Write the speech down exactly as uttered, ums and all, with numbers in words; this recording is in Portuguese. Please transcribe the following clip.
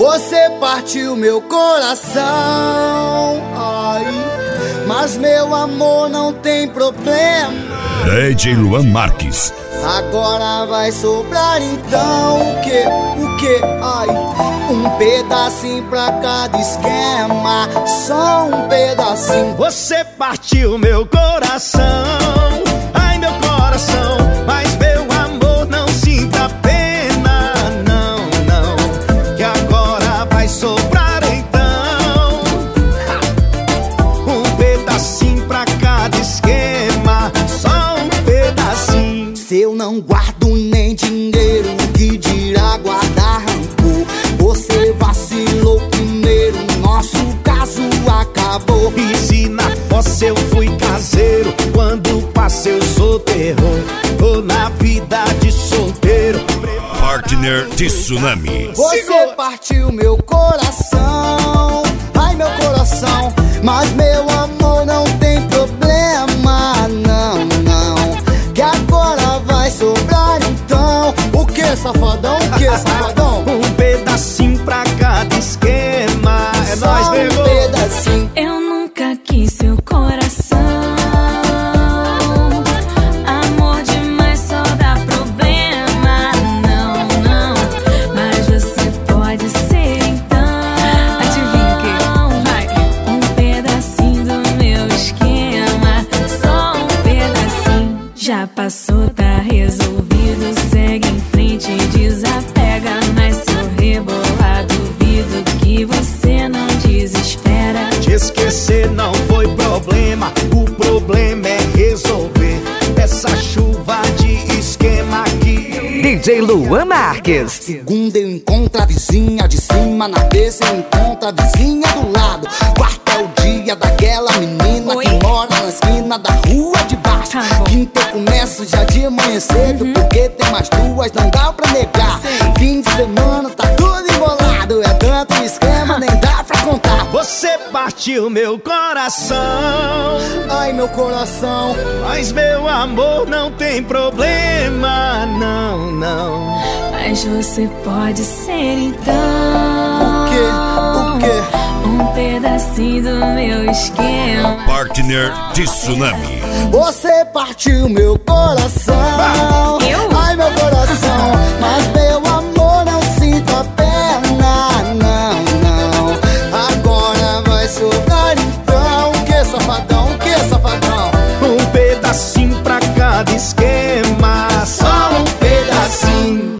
Você partiu meu coração, ai, mas meu amor não tem problema. D J Luan Marques. Agora vai sobrar então o que, o que, ai, um pedacinho pra cada esquema, só um pedacinho. Você partiu meu coração, ai meu coração, mas meu amor não sinta pena, não, não, que agora vai sobrar então um pedacinho pra cada esquema, só um pedacinho. Se eu não guardo nem dinheiro, que dirá guardar rancor? Você vacilou primeiro, nosso caso acabou. E se na fossa eu fui caseiro, quando passei eu sou terror, tô na vida de solteiro. Partner Tsunami. Você partiu meu coração, ai meu coração, mas meu amor não tem problema, não, não, que agora vai sobrar então. O que, safadão? O que, safadão? Um pedacinho pra cada esquema, é Só nóis, um pegou. pedacinho. Eu nunca quis seu coração, amor demais só dá problema, não, não, mas você pode ser então. Adivinha o que? Vai. Um pedacinho do meu esquema, só um pedacinho. Já passou, tá resolvido, segue em frente, desapega, mas se eu rebolar duvido que você não desespera. Te esquecer não foi problema, o problema é resolver essa chuva de esquema aqui. D J Luan Marques. Segunda eu encontro a vizinha de cima, na terça eu encontro a vizinha do lado. Quarta é o dia daquela menina Oi? que mora na esquina da rua de baixo. Tá bom. Quinta eu começo já de manhã cedo, Uhum. porque tem mais duas, não dá pra negar. Sei. Fim de semana tá tudo embolado, é tanto esquema, nem dá pra contar. Você partiu meu coração, Ai meu coração, mas meu amor não tem problema, não, não. Mas você pode ser então. o que, o que? Um pedacinho do meu esquema. Partner Tsunami. Você partiu meu coração, Eu? ai meu coração, mas